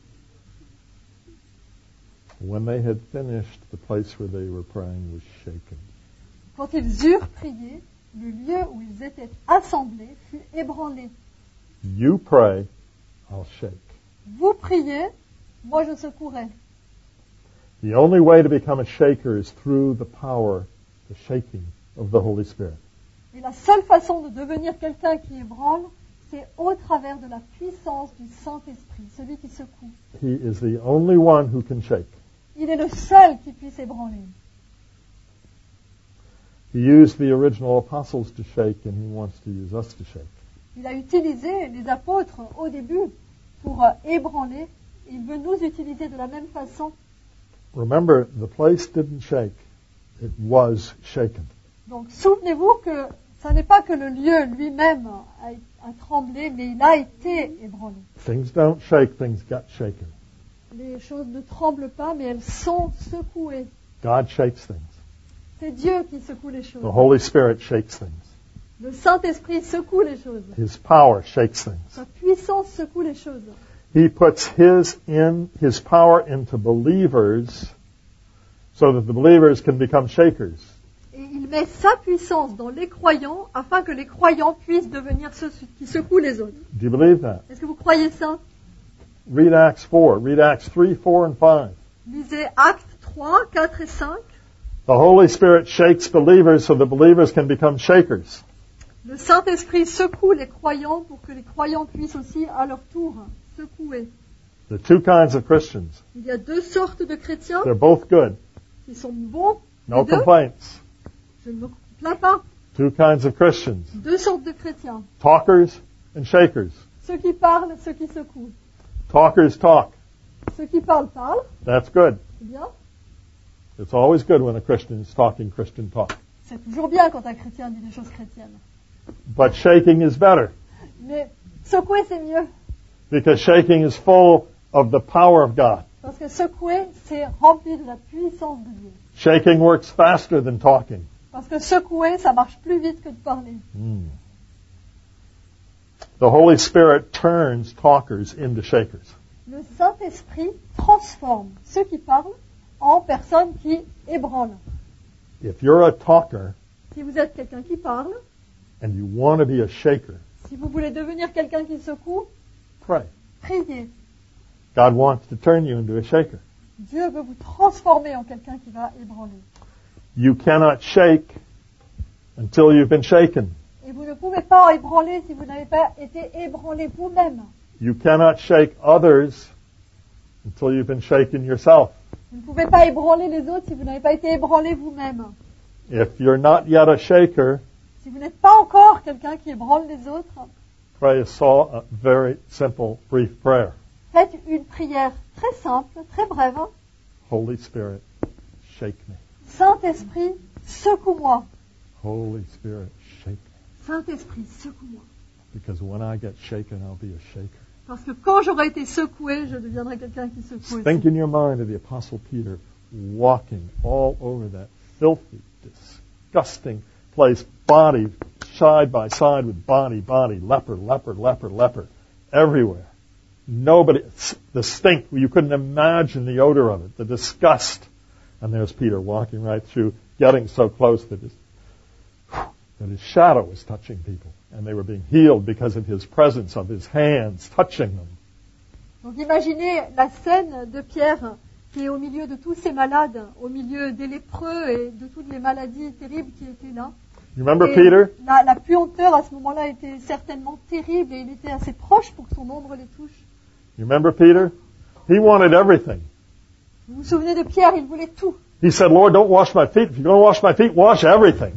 When they had finished, the place where they were praying was shaken. Quand ils eurent prié, le lieu où ils étaient assemblés fut ébranlé. You pray, I'll shake. Vous priez, moi je secouerai. The only way to become a shaker is through the power, the shaking of the Holy Spirit. Et la seule façon de devenir quelqu'un qui ébranle, c'est au travers de la puissance du Saint-Esprit, celui qui secoue. He is the only one who can shake. Il est le seul qui puisse ébranler. He used the original apostles to shake, and he wants to use us to shake. Il a utilisé les apôtres au début pour euh, ébranler. Il veut nous utiliser de la même façon. Remember, the place didn't shake. It was shaken. Donc souvenez-vous que ce n'est pas que le lieu lui-même a, a tremblé, mais il a été ébranlé. Things don't shake, things get shaken. Les choses ne tremblent pas, mais elles sont secouées. God shakes things. C'est Dieu qui secoue les choses. The Holy Spirit shakes things. Le Saint-Esprit secoue les choses. His power shakes things. Sa puissance secoue les choses. He puts his in his power into believers so that the believers can become shakers. Et il met sa puissance dans les croyants afin que les croyants puissent devenir ceux qui secouent les autres. Do you believe that? Est-ce que vous croyez ça? Read Acts four. Read Acts three, four, and five. Lisez Actes trois, quatre et cinq. The Holy Spirit shakes believers so the believers can become shakers. Le Saint-Esprit secoue les croyants pour que les croyants puissent aussi à leur tour secouer. There are two kinds of Christians. Il y a deux sortes de chrétiens They're both good. qui sont bons. No les deux. complaints. Je ne me plains pas. Two kinds of Christians. Deux sortes de chrétiens. Talkers and shakers. Ceux qui parlent, ceux qui secouent. Talkers talk. Ceux qui parlent, parlent. That's good. C'est bien. It's always good when a Christian is talking Christian talk. C'est toujours bien quand un chrétien dit des choses chrétiennes. But shaking is better Mais secouer, c'est mieux. because shaking is full of the power of God. Parce que secouer, c'est rempli de la puissance de Dieu. Shaking works faster than talking. Parce que secouer, ça marche plus vite que de parler. Mm. The Holy Spirit turns talkers into shakers. Le Saint-Esprit transforme ceux qui parlent en personnes qui ébranlent. If you're a talker Si vous êtes quelqu'un qui parle, and you want to be a shaker, si vous voulez devenir quelqu'un qui secoue, pray. priez. God wants to turn you into a shaker. Dieu veut vous transformer en quelqu'un qui va ébranler. You cannot shake until you've been shaken. Et vous ne pouvez pas ébranler si vous n'avez pas été ébranlé vous-même. You cannot shake others until you've been shaken yourself. Vous ne pouvez pas ébranler les autres si vous n'avez pas été ébranlé vous-même. If you're not yet a shaker, Si vous n'êtes pas encore quelqu'un qui ébranle les autres, pray a, so- a very simple, brief prayer. faites une prière très simple, très brève. Holy Spirit, shake me. Saint-Esprit, secoue-moi. Holy Spirit, shake me. Saint-Esprit, secoue-moi. Because when I get shaken, I'll be a shaker. Parce que quand j'aurai été secoué, je deviendrai quelqu'un qui secoue aussi. Think in your mind of the Apostle Peter walking all over that filthy, disgusting place, body side by side with body, body, leper, leper, leper, leper, everywhere. Nobody, the stink, you couldn't imagine the odor of it, the disgust. And there's Peter walking right through, getting so close that his, that his shadow was touching people. And they were being healed because of his presence, of his hands touching them. Donc imaginez la scène de Pierre qui est au milieu de tous ces malades, au milieu des lépreux et de toutes les maladies terribles qui étaient là. You remember Et Peter? la, la puanteur à ce moment-là était certainement terrible et il était assez proche pour que son ombre les touche. You remember Peter? He wanted everything. Vous vous souvenez de Pierre, il voulait tout. He said, Lord, don't wash my feet. If you're going to wash my feet, wash everything.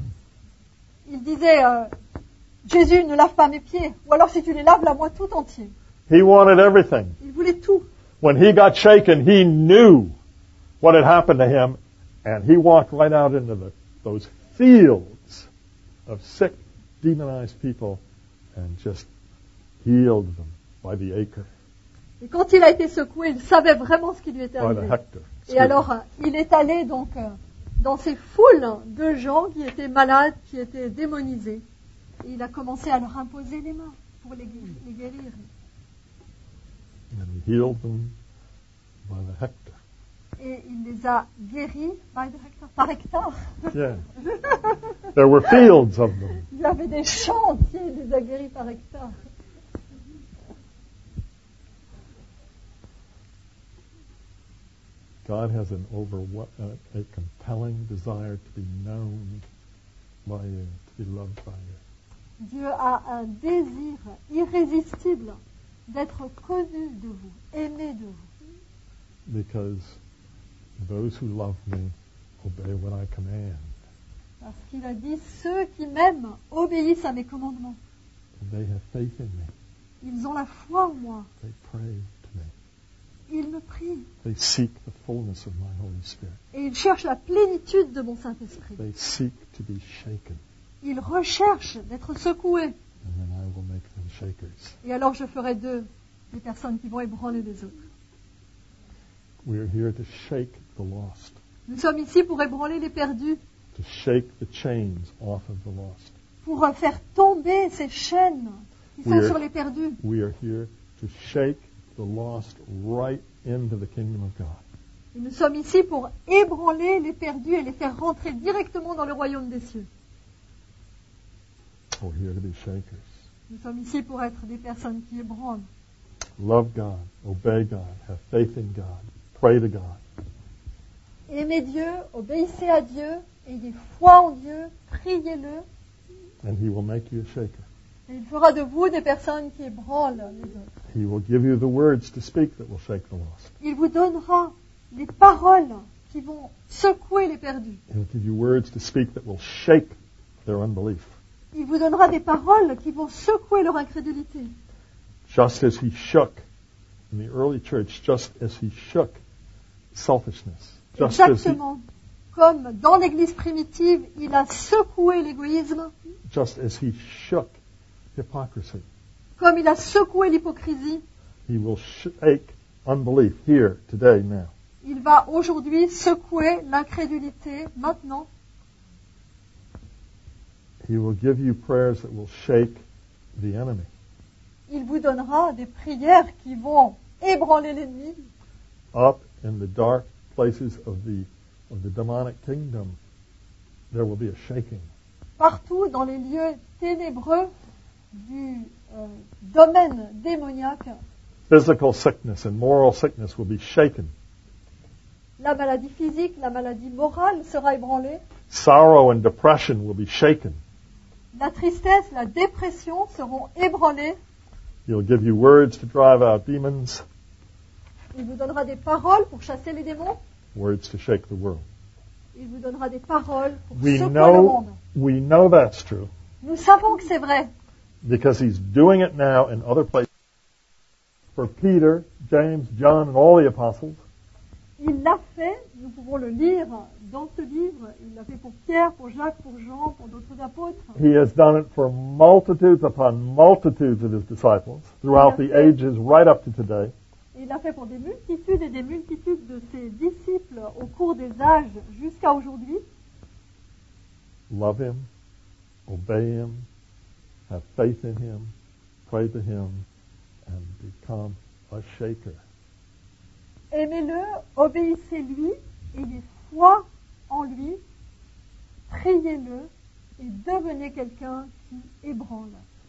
Il disait, euh, Jésus, ne lave pas mes pieds. Ou alors si tu les laves, lave-moi tout entier. He wanted everything. Il voulait tout. When he got shaken, he knew what had happened to him, and he walked right out into the, those fields of sick, demonized people and just healed them by the acre, Et quand il a été secoué, il savait vraiment ce qui lui était by the arrivé. hectare. Et alors, euh, il est allé donc euh, dans ces foules de gens qui étaient malades, qui étaient démonisés. Et il a commencé à leur imposer les mains pour les, gué- les guérir. And he healed them by the hectare. Et il les a guéris by the hectare, par hectare. Yeah. There were fields of them. Il y avait des champs entiers, il les a guéris par hectare. God has an over a, a compelling desire to be known by you, to be loved by you. Dieu a un désir irrésistible d'être connu de vous, aimé de vous. Because those who love me obey what I command. Parce qu'il a dit, ceux qui m'aiment obéissent à mes commandements. They have faith in me. Ils ont la foi en moi. They pray to me. Ils me prient. They seek the fullness of my Holy Spirit. Et ils cherchent la plénitude de mon Saint-Esprit. They seek to be shaken. Ils recherchent d'être secoués. And then I will make them shakers. Et alors je ferai d'eux des personnes qui vont ébranler les autres. We are here to shake the lost. Nous sommes ici pour ébranler les perdus, To shake the chains off of the lost. pour faire tomber ces chaînes qui sont Oui. sur les perdus. We are here to shake the lost right into the kingdom of God. Et nous sommes ici pour ébranler les perdus et les faire rentrer directement dans le royaume des cieux. We're here to be shakers. Nous sommes ici pour être des personnes qui ébranlent. Love God, obey God, have faith in God, pray to God. Aimez Dieu, obéissez à Dieu, ayez foi en Dieu, priez-le, And He will make you a shaker. et il fera de vous des personnes qui ébranlent les autres. He will give you the words to speak that will shake the lost. Il vous donnera les paroles qui vont secouer les perdus. He'll give you words to speak that will shake their unbelief. Il vous donnera des paroles qui vont secouer leur incrédulité. Just as He shook in the early church, just as He shook selfishness. Just as he, Exactement. Comme dans l'Église primitive, il a secoué l'égoïsme, just as he shook hypocrisy. comme il a secoué l'hypocrisie, He will shake unbelief here, today, now. il va aujourd'hui secouer l'incrédulité maintenant. He will give you prayers that will shake the enemy. Il vous donnera des prières qui vont ébranler l'ennemi. Up in the dark places of the of the demonic kingdom, there will be a shaking. Partout dans les lieux ténébreux du euh, domaine démoniaque, Physical sickness and moral sickness will be shaken. la maladie physique, la maladie morale sera ébranlée. Sorrow and depression will be shaken. La tristesse, la dépression seront ébranlées. He'll give you words to drive out demons, Il vous donnera des paroles pour chasser les démons. words to shake the world. Il vous donnera des paroles pour We secouer le know, monde. we know that's true Nous savons que c'est vrai, because He's doing it now in other places. For Peter, James, John, and all the apostles, il l'a fait, nous pouvons le lire dans ce livre, il l'a fait pour Pierre, pour Jacques, pour Jean, pour d'autres apôtres. He has done it for multitudes upon multitudes of His disciples throughout the ages right up to today. Et il l'a fait pour des multitudes et des multitudes de ses disciples au cours des âges jusqu'à aujourd'hui. Love Him, obey Him, have faith in Him, pray to Him, and become a shaker. Aimez-le, obéissez-lui, ayez foi en lui, priez-le et devenez quelqu'un qui ébranle.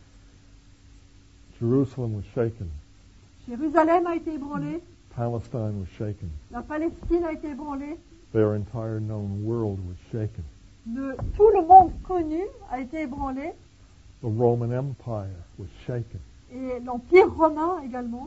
Jerusalem was shaken. Jérusalem a été ébranlée, Palestine was shaken. la Palestine a été ébranlée, Their entire known world was shaken. le, tout le monde connu a été ébranlé The Roman Empire was shaken. et l'Empire romain également.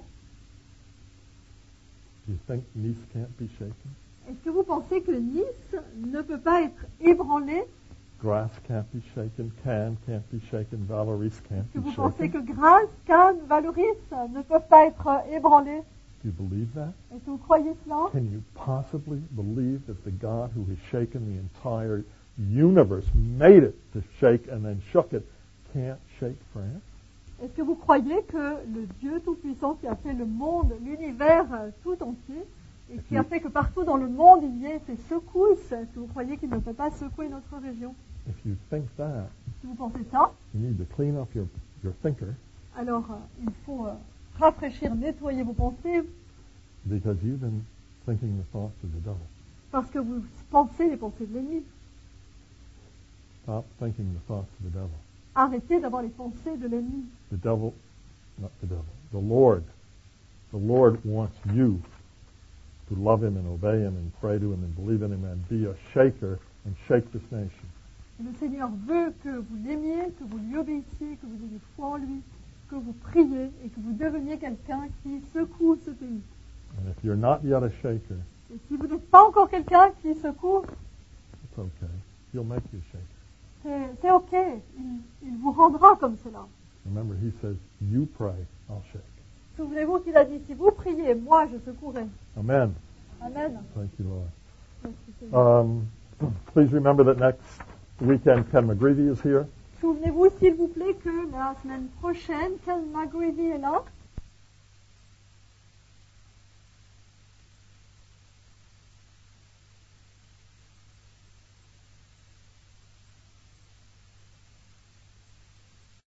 Do you think Nice can't be shaken? Est-ce que vous pensez que Nice ne peut pas être ébranlée? Grasse can't be shaken. Cannes can't be shaken. Valoris can't Est-ce que be vous pensez shaken. que Grasse, Cannes, Valoris ne peuvent pas être ébranlés? Do you believe that? Est-ce que vous croyez cela? Can you possibly believe that the God who has shaken the entire universe, made it to shake and then shook it, can't shake France? Est-ce que vous croyez que le Dieu Tout-Puissant qui a fait le monde, l'univers euh, tout entier, et qui a fait que partout dans le monde il y ait ces secousses, est-ce que vous croyez qu'il ne peut pas secouer notre région? If you think that, Si vous pensez ça, you need to clean up your, your thinker alors euh, il faut euh, rafraîchir, nettoyer vos pensées, because you've been thinking the thoughts of the devil. parce que vous pensez les pensées de l'ennemi. Stop thinking the thoughts of the devil. Arrêtez d'avoir les pensées de l'ennemi. The devil, not the devil, the Lord. The Lord wants you to love Him and obey Him and pray to Him and believe in Him and be a shaker and shake this nation. Le Seigneur veut que vous l'aimiez, que vous lui obéissiez, que vous ayez foi en lui, que vous priez et que vous deveniez quelqu'un qui secoue ce pays. And if you're not yet a shaker, Et si vous n'êtes pas encore quelqu'un qui secoue, it's okay. He'll make you a shaker. c'est, c'est ok, il, il vous rendra comme cela. Remember, He says, you pray, I'll shake. Souvenez-vous qu'il a dit, si vous priez, moi je secouerai. Amen. Amen. Thank you, Lord. Merci, Seigneur. Um, please remember that next weekend Ken McGreevy is here. Souvenez-vous, s'il vous plaît, que la semaine prochaine, Ken McGreevy est là.